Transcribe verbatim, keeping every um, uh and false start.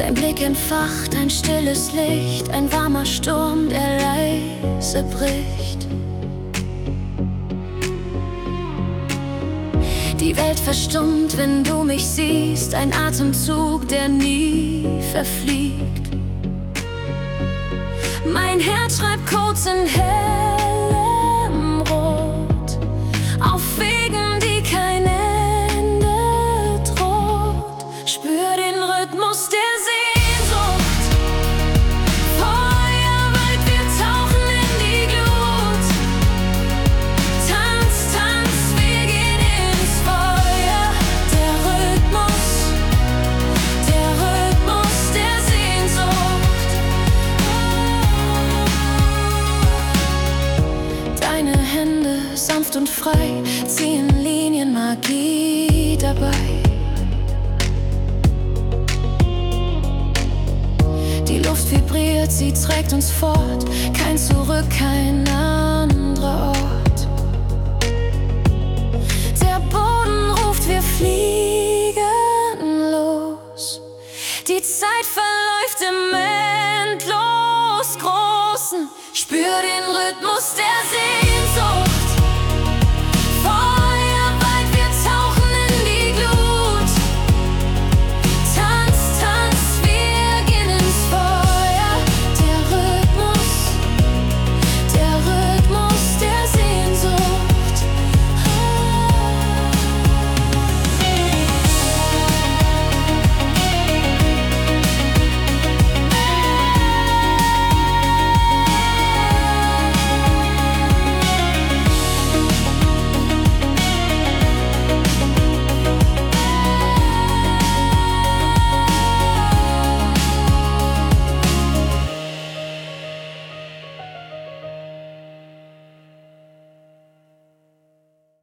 Dein Blick entfacht ein stilles Licht, ein warmer Sturm, der leise bricht. Die Welt verstummt, wenn du mich siehst, ein Atemzug, der nie verfliegt. Mein Herz schreibt Codes in hellem Rot, auf Wegen, die kein Ende droht. Spür den Rhythmus der Sehnsucht, Feuerwald, wir tauchen in die Glut. Tanz, tanz, wir gehen ins Feuer. Der Rhythmus, der Rhythmus der Sehnsucht. Deine Hände sanft und frei ziehen Linien, Magie dabei. Die Luft vibriert, sie trägt uns fort, kein Zurück, kein anderer Ort. Der Boden ruft, wir fliegen los. Die Zeit verläuft im endlos Großen. Spür den Rhythmus der Seele.